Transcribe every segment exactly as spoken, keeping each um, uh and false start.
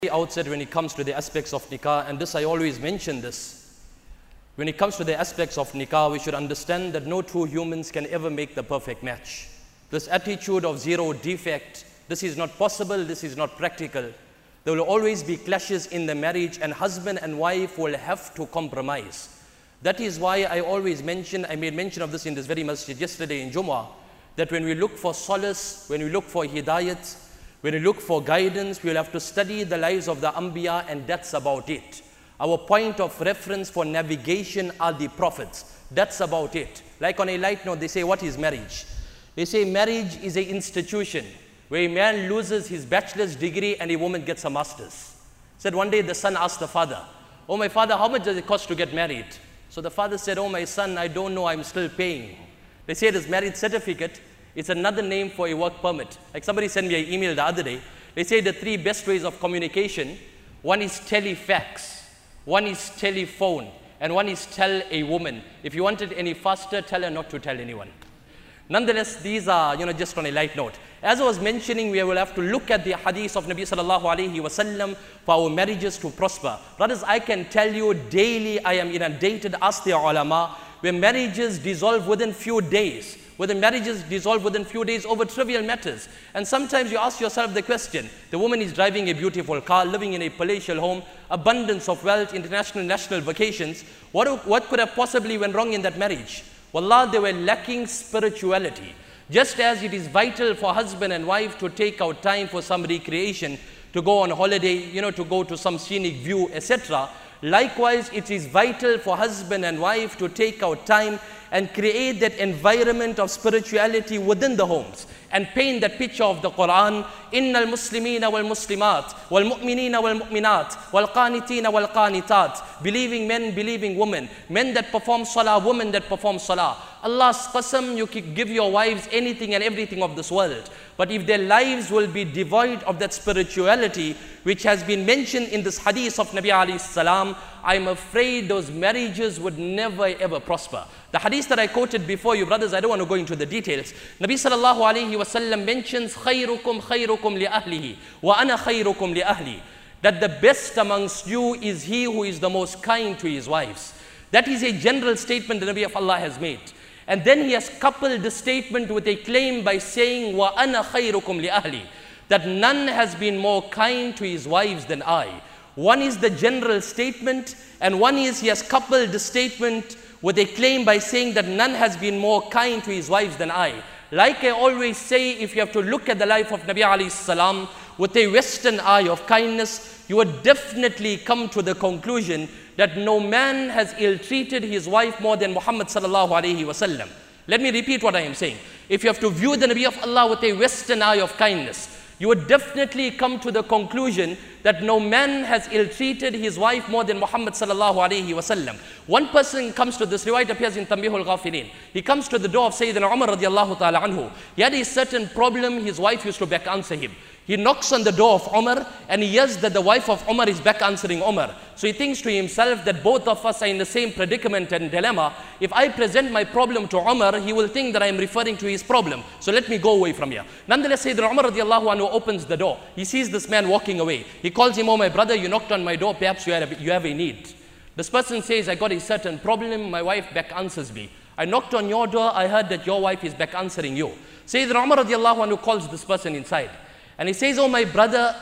outset when it comes to the aspects of nikah, and this I always mention this. When it comes to the aspects of nikah, we should understand that no two humans can ever make the perfect match. This attitude of zero defect, this is not possible, this is not practical. There will always be clashes in the marriage, and husband and wife will have to compromise. That is why I always mention, I made mention of this in this very masjid yesterday in Jumu'ah, that when we look for solace, when we look for hidayat, when we look for guidance, we will have to study the lives of the Anbiya, and that's about it. Our point of reference for navigation are the prophets. That's about it. Like on a light note, they say, what is marriage? They say marriage is an institution where a man loses his bachelor's degree and a woman gets a master's. Said one day the son asked the father, oh my father, how much does it cost to get married? So the father said, oh my son, I don't know, I'm still paying. They say this marriage certificate, it's another name for a work permit. Like somebody sent me an email the other day. They say the three best ways of communication, one is telefax, one is telephone, and one is tell a woman. If you want it any faster, tell her not to tell anyone. Nonetheless, these are, you know, just on a light note. As I was mentioning, we will have to look at the hadith of Nabi sallallahu alayhi wa sallam for our marriages to prosper. Brothers, I can tell you daily I am inundated, ask the ulama, where marriages dissolve within few days. Whether marriages dissolve within few days over trivial matters. And sometimes you ask yourself the question, the woman is driving a beautiful car, living in a palatial home, abundance of wealth, international national vacations. What, what could have possibly went wrong in that marriage? Wallah, they were lacking spirituality. Just as it is vital for husband and wife to take out time for some recreation, to go on holiday, you know, to go to some scenic view, et cetera. Likewise, it is vital for husband and wife to take out time and create that environment of spirituality within the homes and paint that picture of the Quran. Innal muslimina wal muslimat wal mu'minina wal mu'minat wal qanitina wal qanitat. Believing men, believing women. Men that perform salah, women that perform salah. Allah's qasam, you can give your wives anything and everything of this world. But if their lives will be devoid of that spirituality, which has been mentioned in this hadith of Nabi alayhi salam, I'm afraid those marriages would never ever prosper. The hadith that I quoted before you, brothers, I don't want to go into the details. Nabi sallallahu alayhi wa sallam mentions, khayrukum khayrukum li ahlihi wa ana khayrukum li ahli. That the best amongst you is he who is the most kind to his wives. That is a general statement the Nabi of Allah has made. And then he has coupled the statement with a claim by saying, wa ana khayrukum li ahli. That none has been more kind to his wives than I. One is the general statement, and one is he has coupled the statement with a claim by saying that none has been more kind to his wives than I. Like I always say, if you have to look at the life of Nabi alayhi salam with a Western eye of kindness, you would definitely come to the conclusion that no man has ill-treated his wife more than Muhammad sallallahu alayhi wa sallam. Let me repeat what I am saying. If you have to view the Nabi of Allah with a Western eye of kindness, you would definitely come to the conclusion that no man has ill-treated his wife more than Muhammad sallallahu alayhi wa sallam. One person comes to this, riwayat appears in Tanbihul Ghafilin. He comes to the door of Sayyidina Umar radiallahu ta'ala anhu. He had a certain problem, his wife used to back answer him. He knocks on the door of Umar and he hears that the wife of Umar is back answering Umar. So he thinks to himself that both of us are in the same predicament and dilemma. If I present my problem to Umar, he will think that I am referring to his problem. So let me go away from here. Nonetheless, Sayyidina Umar radiallahu anhu opens the door. He sees this man walking away. He calls him, oh my brother, you knocked on my door, perhaps you have, you have a need. This person says, I got a certain problem, my wife back answers me. I knocked on your door, I heard that your wife is back answering you. Sayyidina Umar radiallahu anhu calls this person inside. And he says, oh my brother,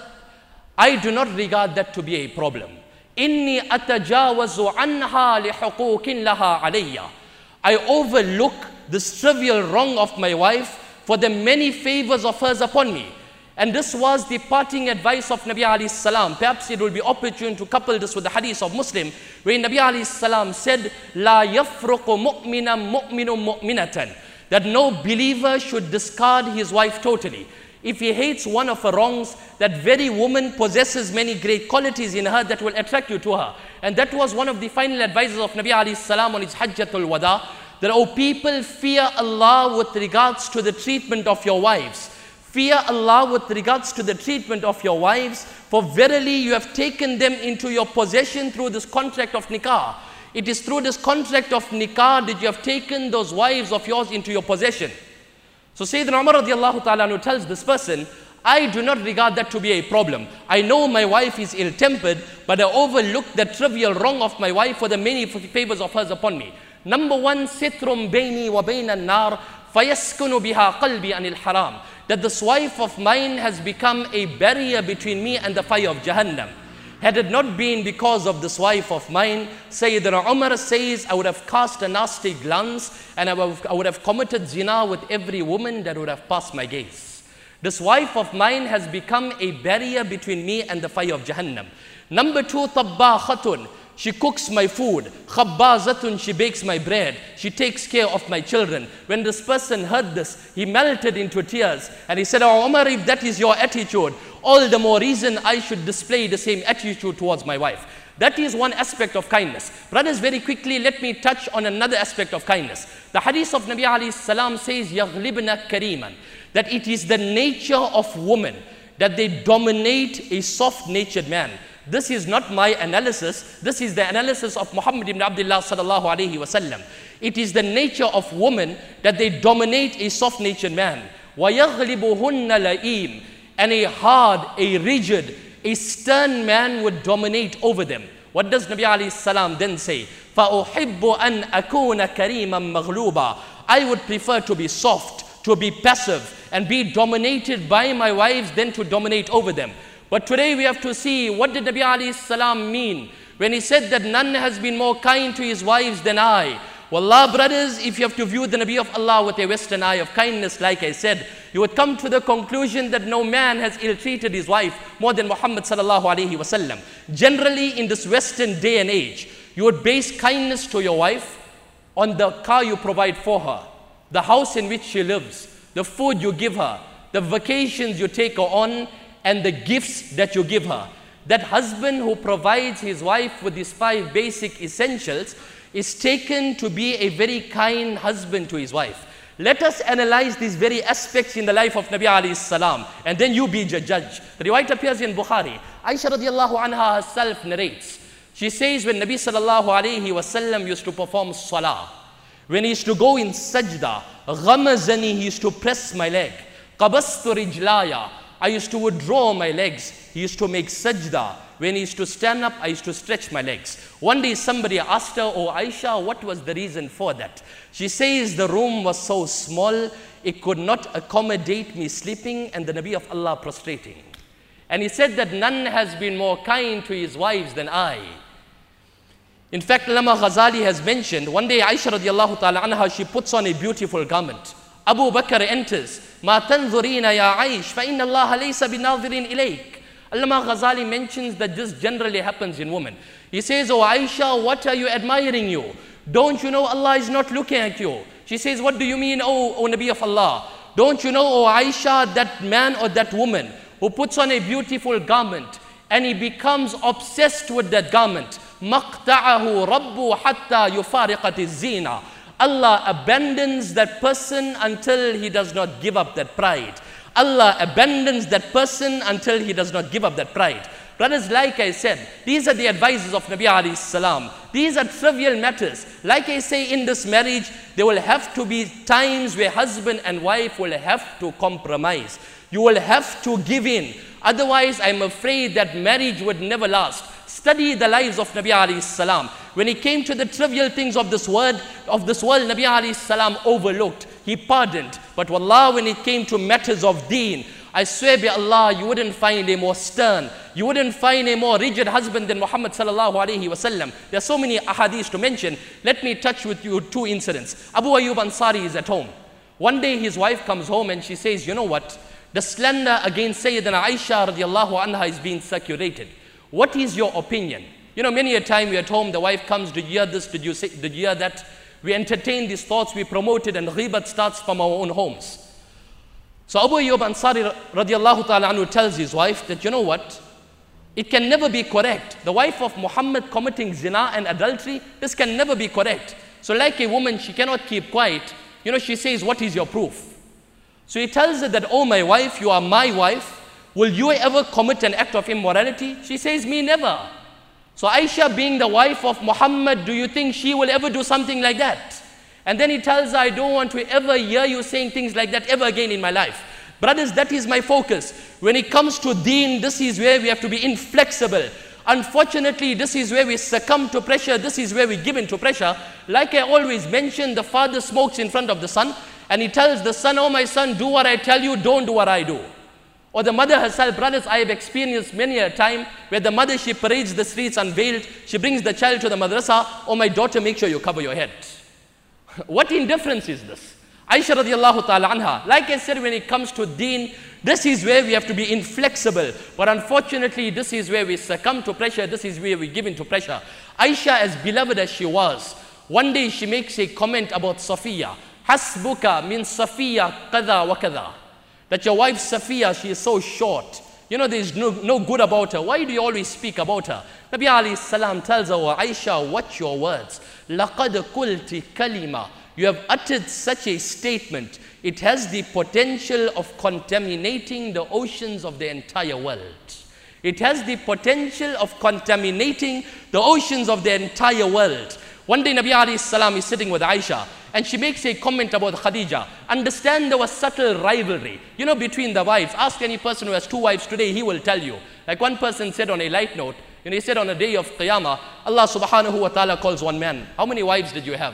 I do not regard that to be a problem. Inni atajawazu anha li huquqin laha alayya. I overlook this trivial wrong of my wife for the many favors of hers upon me. And this was the parting advice of Nabi alayhi salam. Perhaps it will be opportune to couple this with the hadith of Muslim, where Nabi alayhi salam said, La yafruqu mu'minam mu'minum mu'minatan. That no believer should discard his wife totally. If he hates one of her wrongs, that very woman possesses many great qualities in her that will attract you to her. And that was one of the final advices of Nabi alayhi salam on his Hajjatul Wada, that, oh people, fear Allah with regards to the treatment of your wives. Fear Allah with regards to the treatment of your wives, for verily you have taken them into your possession through this contract of nikah. It is through this contract of nikah that you have taken those wives of yours into your possession. So Sayyidina Umar radiallahu ta'ala anhu tells this person, I do not regard that to be a problem. I know my wife is ill-tempered, but I overlook the trivial wrong of my wife for the many favors of hers upon me. Number one, sitrum baini wa baina an-nar fayaskunu biha qalbi anil haram. That this wife of mine has become a barrier between me and the fire of Jahannam. Had it not been because of this wife of mine, Sayyidina Umar says, I would have cast a nasty glance and I would have, I would have committed zina with every woman that would have passed my gaze. This wife of mine has become a barrier between me and the fire of Jahannam. Number two, tabbakhatun. She cooks my food. Khabbazatun, she bakes my bread. She takes care of my children. When this person heard this, he melted into tears and he said, Oh Umar, if that is your attitude, all the more reason I should display the same attitude towards my wife. That is one aspect of kindness. Brothers, very quickly, let me touch on another aspect of kindness. The hadith of Nabi alayhi salam says, Yaghlibna kariman, that it is the nature of women that they dominate a soft-natured man. This is not my analysis. This is the analysis of Muhammad ibn Abdullah sallallahu alayhi wasallam. It is the nature of women that they dominate a soft-natured man. وَيَغْلِبُهُنَّ لَئِيمٌ, and a hard, a rigid, a stern man would dominate over them. What does Nabi alayhi salam then say? فَأُحِبُّ أَنْ أَكُونَ كَرِيمًا مَغْلُوبًا. I would prefer to be soft, to be passive, and be dominated by my wives than to dominate over them. But today we have to see, what did Nabi alayhi salam mean when he said that none has been more kind to his wives than I? Wallah, brothers, if you have to view the Nabi of Allah with a western eye of kindness, like I said, you would come to the conclusion that no man has ill-treated his wife more than Muhammad sallallahu alayhi wasallam. Generally, in this western day and age, you would base kindness to your wife on the car you provide for her, the house in which she lives, the food you give her, the vacations you take her on, and the gifts that you give her. That husband who provides his wife with these five basic essentials is taken to be a very kind husband to his wife. Let us analyze these very aspects in the life of Nabi alayhi salam, and then you be the judge. The riwayat appears in Bukhari. Aisha radiallahu anha herself narrates. She says, when Nabi sallallahu alayhi wasallam used to perform salah, when he used to go in sajda, ghamazani, he used to press my leg. Qabastu rijlaya, I used to withdraw my legs. He used to make sajda. When he used to stand up, I used to stretch my legs. One day somebody asked her, Oh Aisha, what was the reason for that? She says, the room was so small, it could not accommodate me sleeping and the Nabi of Allah prostrating. And he said that none has been more kind to his wives than I. In fact, Allama Ghazali has mentioned, one day Aisha radiallahu ta'ala anha, she puts on a beautiful garment. Abu Bakr enters. Ma tanzurina ya Aish, fa inna Allah laysa binadhirin ilayk. Allama Ghazali mentions that this generally happens in women. He says, Oh Aisha, what are you admiring you? Don't you know Allah is not looking at you? She says, what do you mean, oh, oh Nabi of Allah? Don't you know, oh Aisha, that man or that woman who puts on a beautiful garment and he becomes obsessed with that garment. Maqta'ahu rabbu hatta yufariqat zina. Allah abandons that person until he does not give up that pride. Allah abandons that person until he does not give up that pride. Brothers, like I said, these are the advices of Nabi alayhi salam. These are trivial matters. Like I say, in this marriage, there will have to be times where husband and wife will have to compromise. You will have to give in. Otherwise, I'm afraid that marriage would never last. Study the lives of Nabi alayhi salam. When he came to the trivial things of this world, of this world, Nabi alayhi salam overlooked. He pardoned. But wallah, when it came to matters of deen, I swear by Allah, you wouldn't find a more stern, you wouldn't find a more rigid husband than Muhammad sallallahu alayhi wasallam. There are so many ahadith to mention. Let me touch with you two incidents. Abu Ayyub Ansari is at home. One day his wife comes home and she says, you know what? The slander against Sayyidina Aisha radiallahu anha is being circulated. What is your opinion? You know, many a time we're at home, the wife comes, did you hear this, did you, say, did you hear that? We entertain these thoughts, we promote it, and ghibat starts from our own homes. So Abu Ayyub Ansari radiallahu ta'ala anhu tells his wife that, you know what? It can never be correct. The wife of Muhammad committing zina and adultery, this can never be correct. So like a woman, she cannot keep quiet. You know, she says, what is your proof? So he tells her that, oh my wife, you are my wife. Will you ever commit an act of immorality? She says, me never. So Aisha, being the wife of Muhammad, do you think she will ever do something like that? And then he tells her, I don't want to ever hear you saying things like that ever again in my life. Brothers, that is my focus. When it comes to deen, this is where we have to be inflexible. Unfortunately, this is where we succumb to pressure. This is where we give in to pressure. Like I always mention, the father smokes in front of the son, and he tells the son, oh my son, do what I tell you, don't do what I do. Or the mother herself, brothers, I have experienced many a time where the mother, she parades the streets unveiled, she brings the child to the madrasa, oh my daughter, make sure you cover your head. What indifference is this? Aisha radiallahu ta'ala anha, like I said, when it comes to deen, this is where we have to be inflexible. But unfortunately, this is where we succumb to pressure. This is where we give in to pressure. Aisha, as beloved as she was, one day she makes a comment about Safiya. Hasbuka means Safiya kada wa kada. That your wife Safiya, she is so short. You know, there is no, no good about her. Why do you always speak about her? Nabi alayhi salam tells her, Aisha, watch your words. Laqad qulti kalima. You have uttered such a statement. It has the potential of contaminating the oceans of the entire world. It has the potential of contaminating the oceans of the entire world. One day Nabi alayhi salam is sitting with Aisha, and she makes a comment about Khadija. Understand there was subtle rivalry, you know, between the wives. Ask any person who has two wives today, he will tell you. Like one person said on a light note, you know, he said on a day of Qiyamah, Allah subhanahu wa ta'ala calls one man, how many wives did you have?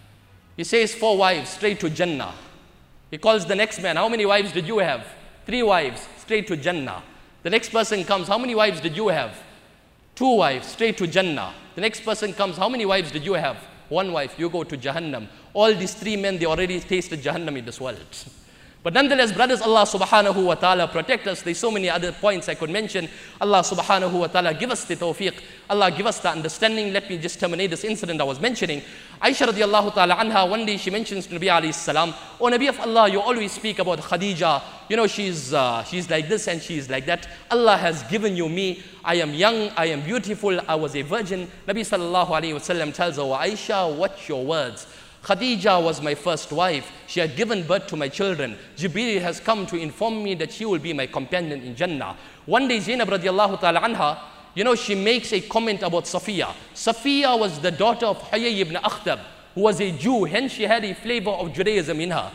He says four wives, straight to Jannah. He calls the next man, how many wives did you have? Three wives, straight to Jannah. The next person comes, how many wives did you have? Two wives, straight to Jannah. The next person comes, how many wives did you have? One wife, you go to Jahannam. All these three men, they already tasted Jahannam in this world. But nonetheless, brothers, Allah subhanahu wa ta'ala protect us. There's so many other points I could mention. Allah subhanahu wa ta'ala give us the tawfiq. Allah give us the understanding. Let me just terminate this incident I was mentioning. Aisha radiallahu ta'ala anha, one day she mentions to Nabi alayhi salam, oh Nabi of Allah, you always speak about Khadija. You know, she's, uh, she's like this and she's like that. Allah has given you me. I am young, I am beautiful, I was a virgin. Nabi sallallahu alayhi wa sallam tells her, Aisha, watch your words. Khadija was my first wife. She had given birth to my children. Jibreel has come to inform me that she will be my companion in Jannah. One day Zainab radiallahu ta'ala anha, you know, she makes a comment about Safiya. Safiya was the daughter of Huyay ibn Akhtab, who was a Jew, hence she had a flavor of Judaism in her.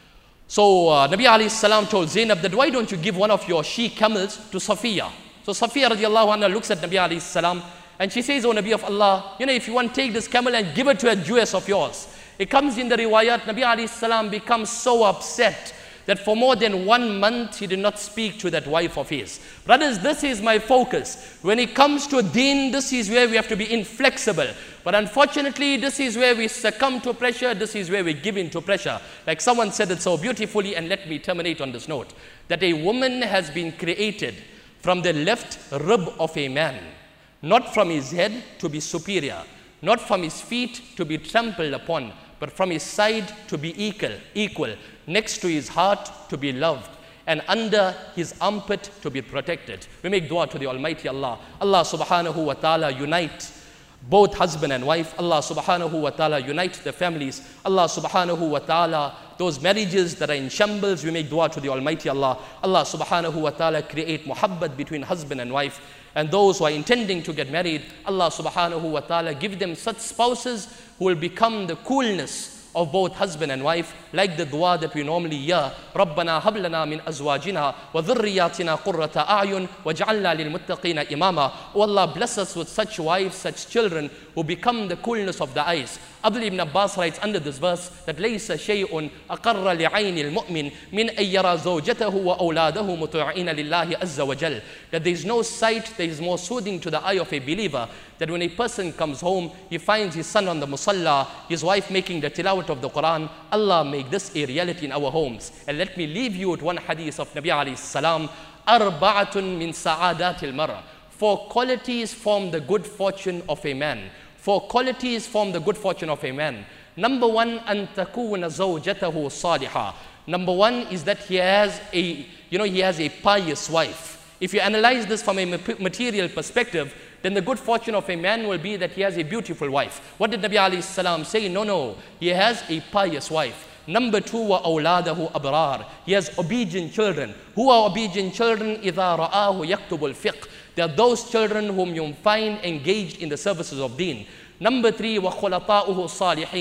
So uh, Nabi alayhi salam told Zainab that why don't you give one of your she camels to Safiya? So Safiya radiallahu anha looks at Nabi alayhi salam and she says, oh Nabi of Allah, you know, if you want, take this camel and give it to a Jewess of yours. It comes in the riwayat, Nabi alayhi salam becomes so upset that for more than one month he did not speak to that wife of his. Brothers, this is my focus. When it comes to deen, this is where we have to be inflexible. But unfortunately, this is where we succumb to pressure. This is where we give in to pressure. Like someone said it so beautifully, and let me terminate on this note, that a woman has been created from the left rib of a man, not from his head to be superior, not from his feet to be trampled upon, but from his side to be equal, equal, next to his heart to be loved, and under his armpit to be protected. We make dua to the Almighty Allah. Allah subhanahu wa ta'ala unite both husband and wife. Allah subhanahu wa ta'ala unite the families. Allah subhanahu wa ta'ala, those marriages that are in shambles, we make dua to the Almighty Allah. Allah subhanahu wa ta'ala create muhabbat between husband and wife. And those who are intending to get married, Allah subhanahu wa ta'ala give them such spouses who will become the coolness of both husband and wife, like the dua that we normally hear, رَبَّنَا هَبْ لَنَا مِنْ أَزْوَاجِنَا وَذُرِّيَّاتِنَا قُرَّةَ أَعْيُنٍ وَاجْعَلْنَا لِلْمُتَّقِينَ إِمَامًا. Oh Allah, bless us with such wives, such children who become the coolness of the eyes. Abdullah ibn Abbas writes under this verse that لَيْسَ شَيْءٌ أَقَرَّ لِعَيْنِ الْمُؤْمِنِ مِنْ أَنْ يَرَى زَوْجَتَهُ وَأَوْلَادَهُ مُطِيعِينَ لِلَّهِ عَزَّ وَجَلَّ. That there is no sight that is more soothing to the eye of a believer, that when a person comes home, he finds his son on the musalla, his wife making the tilawat of the Quran. Allah make this a reality in our homes. And let me leave you with one hadith of Nabi alayhi salam, arba'atun min sa'adatil mar'a. Four qualities form the good fortune of a man. Four qualities form the good fortune of a man. Number one, an takuna zawjatahu salihah. Number one is that he has a, you know, he has a pious wife. If you analyze this from a material perspective, then the good fortune of a man will be that he has a beautiful wife. What did Nabi alayhi salam say? No, no, he has a pious wife. Number two, wa awladahu abrar. He has obedient children. Who are obedient children? إِذَا رَآهُ يَكْتُبُ الْفِقْهِ. They are those children whom you find engaged in the services of deen. Number three, wa khulata'uhu salihin.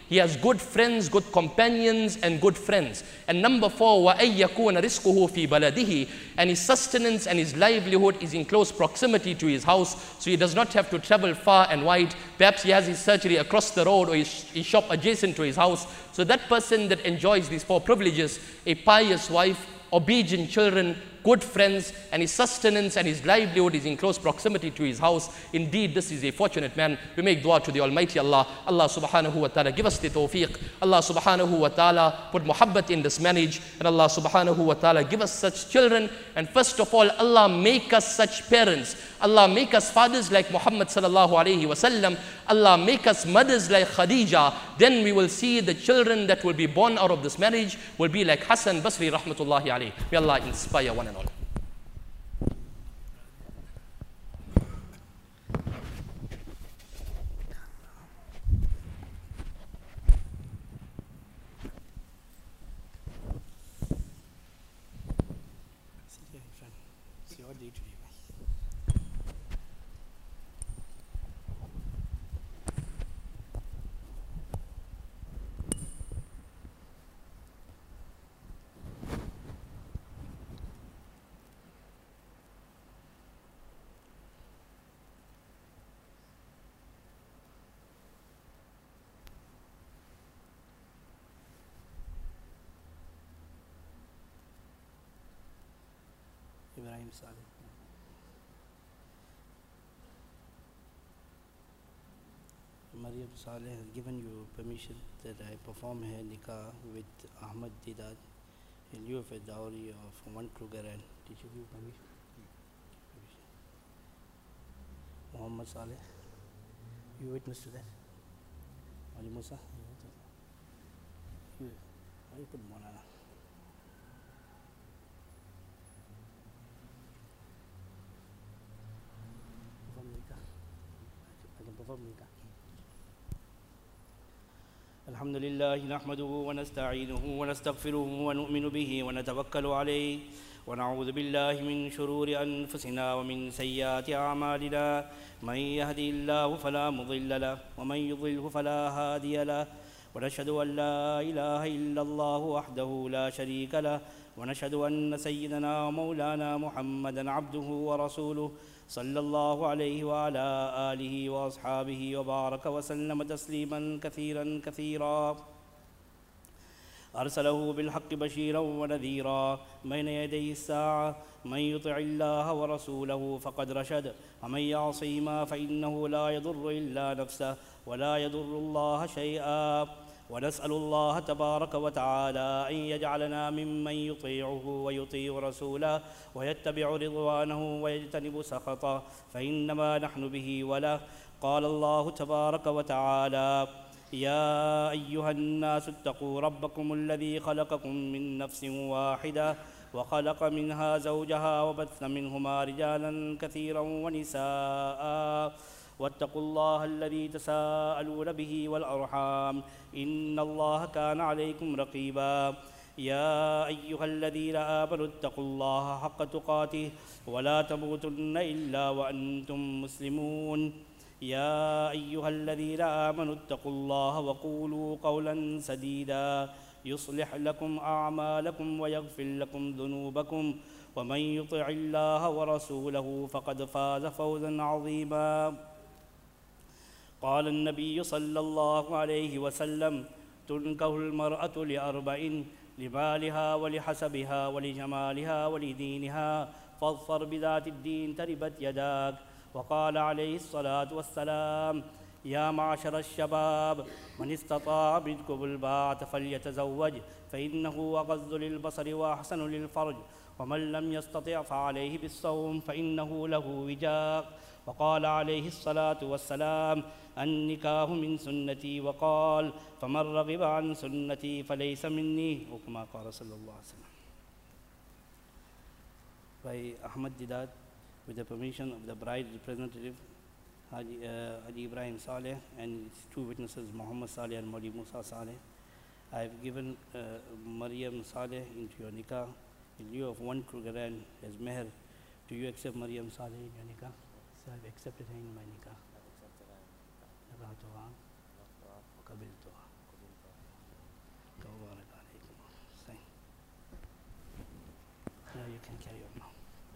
He has good friends, good companions, and good friends. And number four, وَأَن يَكُونَ رِزْقُهُ فِي بَلَدِهِ, and his sustenance and his livelihood is in close proximity to his house, so he does not have to travel far and wide. Perhaps he has his surgery across the road or his, his shop adjacent to his house. So that person that enjoys these four privileges, a pious wife, obedient children, good friends, and his sustenance and his livelihood is in close proximity to his house, indeed this is a fortunate man. We make dua to the Almighty Allah. Allah subhanahu wa ta'ala give us the tawfiq. Allah subhanahu wa ta'ala put muhabbat in this marriage, and Allah subhanahu wa ta'ala give us such children. And first of all, Allah make us such parents. Allah make us fathers like Muhammad sallallahu alayhi wa sallam. Allah make us mothers like Khadija. Then we will see the children that will be born out of this marriage will be like Hassan Basri rahmatullahi alayhi. May Allah inspire one and all. Ibrahim Saleh. Maryam Saleh has given you permission that I perform her nikah with Ahmad Didat in lieu of a dowry of one krugerrand. Did you give permission? permission? Muhammad Saleh, you witness to that? Ali Musa? You, why you put Monana? الحمد لله نحمده ونستعينه ونستغفره ونؤمن به ونتوكل عليه ونعوذ بالله من شرور أنفسنا ومن سيئات أعمالنا من يهدي الله فلا مضل له ومن يضلل فلا هادي له ونشهد أن لا إله إلا الله وحده لا شريك له ونشهد أن سيدنا ومولانا محمدا عبده ورسوله صلى الله عليه وعلى آله وأصحابه وبارك وسلم تسليما كثيرا كثيرا أرسله بالحق بشيرا ونذيرا بين يدي الساعة من يطع الله ورسوله فقد رشد ومن يعصيهما فإنه لا يضر إلا نفسه ولا يضر الله شيئا ونسأل الله تبارك وتعالى أن يجعلنا ممن يطيعه ويطيع رسوله ويتبع رضوانه ويجتنب سخطه فإنما نحن به وله. قال الله تبارك وتعالى يا أيها الناس اتقوا ربكم الذي خلقكم من نفس واحدة وخلق منها زوجها وبث منهما رجالا كثيرا ونساء واتقوا الله الذي تساءلون به والأرحام إن الله كان عليكم رقيبا. يا أيها الذين آمنوا اتقوا الله حق تقاته ولا تموتن إلا وأنتم مسلمون. يا أيها الذين آمنوا اتقوا الله وقولوا قولا سديدا يصلح لكم أعمالكم ويغفر لكم ذنوبكم ومن يطع الله ورسوله فقد فاز فوزا عظيما. قال النبي صلى الله عليه وسلم تنكح المرأة لأربع لمالها ولحسبها ولجمالها ولدينها فاظفر بذات الدين تربت يداك. وقال عليه الصلاة والسلام يا معشر الشباب من استطاع منكم الباعة فليتزوج فإنه أغض للبصر وأحسن للفرج ومن لم يستطع فعليه بالصوم فإنه له وجاء. وقال عليه الصلاة والسلام النكاح من سنتي وقال فمن رغب عن سنتي فليس مني وكما قال صلى الله عليه وسلم. By Ahmad Didat, with the permission of the bride representative Haji, uh, Haji Ibrahim Saleh and its two witnesses Muhammad Saleh and Mauli Musa Saleh, I have given uh, Maryam Saleh into your nikah in lieu of one krugerrand as meher. Do you accept Maryam Saleh in your nikah? So I have accepted her in my nikah. نبهتها وقبلتها. وبارك عليكم. Now you can carry on now.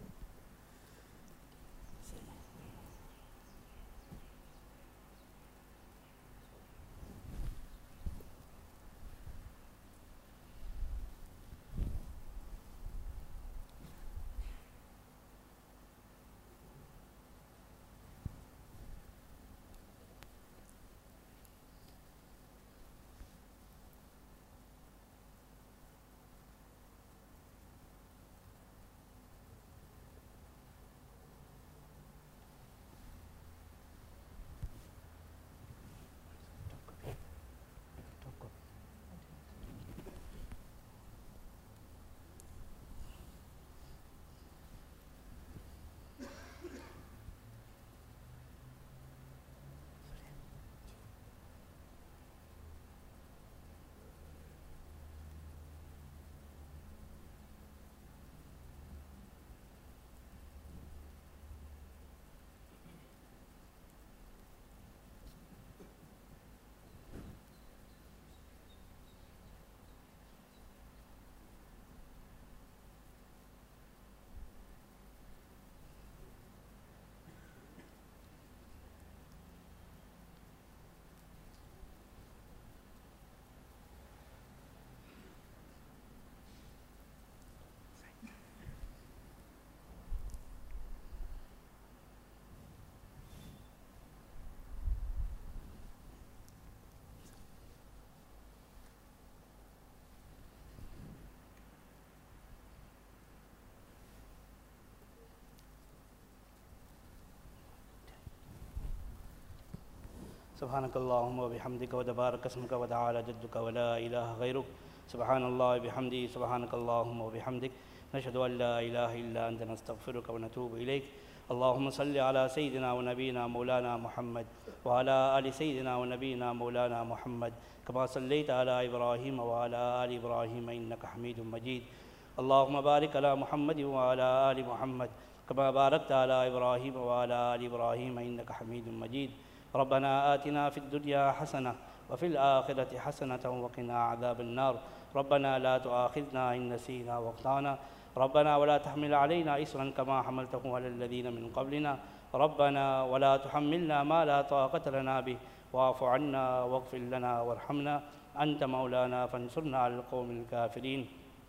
سبحانك اللهم وبحمدك وتبارك اسمك وتعالى جدك ولا إله غيرك. سبحان الله وبحمده. سبحانك اللهم وبحمدك. نشهد أن لا إله إلا أنت نستغفرك ونتوب إليك. اللهم صل على سيدنا ونبينا مولانا محمد وعلى آل سيدنا ونبينا مولانا محمد كما صليت على إبراهيم وعلى آل إبراهيم إنك حميد مجيد. اللهم بارك على محمد وعلى آل محمد كما باركت على إبراهيم وعلى آل إبراهيم إنك حميد مجيد. ربنا آتنا في الدنيا حسنة وفي الآخرة حسنة وقنا عذاب النار. ربنا لا تؤاخذنا إن نسينا واخطأنا. ربنا ولا تحمل علينا إصرا كما حملته على الذين من قبلنا. ربنا ولا تحملنا ما لا طاقة لنا به واعف عنا واغفر لنا وارحمنا أنت مولانا فانصرنا على القوم الكافرين.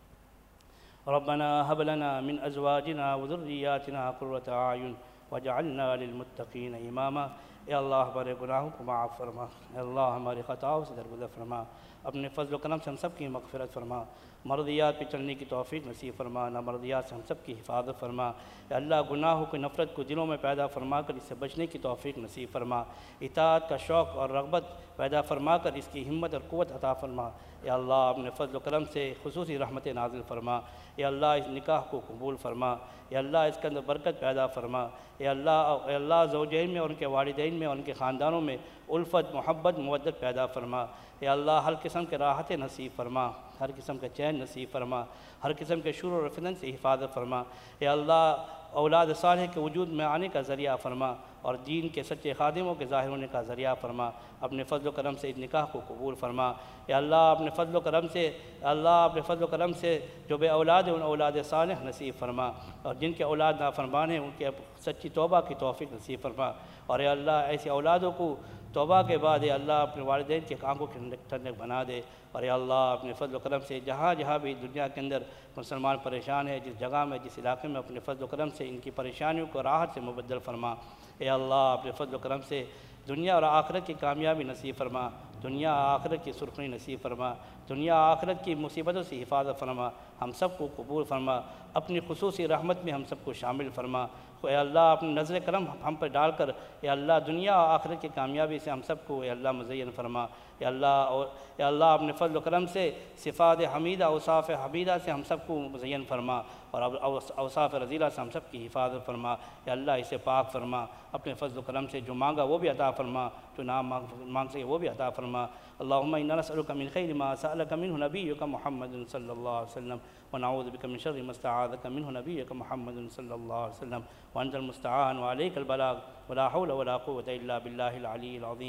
ربنا هب لنا من أزواجنا وذرياتنا قرة أعين واجعلنا للمتقین اماما. اے اللہ ہمارے گناہوں کو معاف فرما. اے اللہ ہماری خطاؤں سے درگزر فرما. اپنے فضل و کرم سے ہم سب کی مغفرت فرما. مرضیات پہ چلنے کی توفیق نصیب فرما. نامرضیات سے ہم سب کی حفاظت فرما. اے اللہ گناہوں کو نفرت کو دلوں میں پیدا فرما کر اس سے بچنے کی توفیق نصیب فرما. اطاعت کا شوق اور رغبت پیدا فرما کر اس کی ہمت اور قوت عطا فرما. اے اللہ اپنے فضل و کرم سے خصوصی رحمت نازل فرما. اے اللہ اس نکاح کو قبول فرما. اے اللہ اس کے اندر برکت پیدا فرما. اے اللہ اے اللہ زوجین میں اور ان کے والدین میں اور ان کے خاندانوں میں الفت محبت مودت پیدا فرما. اے اللہ ہر قسم کے راحت نصیب فرما. ہر قسم کا چین نصیب فرما. ہر قسم کے شرور و فتن سے حفاظت فرما. اے اللہ اولاد صالح کے وجود میں آنے کا ذریعہ فرما اور دین کے سچے خادموں کے ظاہر ہونے کا ذریعہ فرما. اپنے فضل و کرم سے اس نکاح کو قبول فرما. اے اللہ اپنے فضل و کرم سے اللہ اپنے فضل و کرم سے جو بے اولاد ہیں ان اولاد صالح نصیب فرما اور جن کے اولاد نافرمان ہیں ان کے سچی توبہ کی توفیق نصیب فرما. اور اے اللہ ایسی اولادوں کو توبہ کے بعد اے اللہ اپنے والدین کے آنکھوں کے ٹھنڈک بنا دے. اور اے اللہ اپنے فضل و کرم سے جہاں جہاں بھی دنیا کے اندر مسلمان پریشان ہے جس جگہ میں جس علاقے میں اپنے فضل و کرم سے ان کی پریشانیوں کو راحت سے مبدل فرما. اے اللہ اپنے فضل و کرم سے دنیا اور آخرت کی کامیابی نصیب فرما. دنیا آخرت کی سرخی نصیب فرما. دنیا آخرت کی مصیبتوں سے حفاظت فرما. ہم سب کو قبول فرما. اپنی خصوصی رحمت میں ہم سب کو شامل فرما. اے اللہ اپنی نظر کرم ہم پر ڈال کر اے اللہ دنیا اور آخرت کی کامیابی سے ہم سب کو اے اللہ مزین فرما. اے اللہ اور اے اللہ اپنے فضل و کرم سے صفات حمیدہ اوصاف حمیدہ سے ہم سب کو مزین فرما اور اوصاف رضیلہ سے ہم سب کی حفاظت فرما. اے اللہ اسے پاک فرما. اپنے فضل و کرم سے جو مانگا وہ بھی عطا فرما. جو نہ مانگ سکے وہ بھی عطا فرما. اللہم انا نسألک من خیر ما سألک منہ نبیک محمد صلی اللہ علیہ وسلم ونعوذ بک من شر ما استعاذک منہ نبیک محمد صلی اللہ علیہ وسلم وانت المستعان وعلیک البلاغ ولا حول ولا قوة الا باللہ العلی العظیم.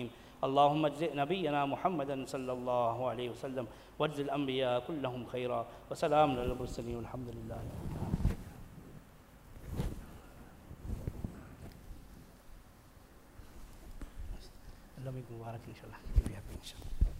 اللهم اجزئ نبينا محمدا صلى الله عليه وسلم واجزئ الأنبياء كلهم خيرا وسلام على المرسلين والحمد لله. اللہ مبارک ان شاء اللہ.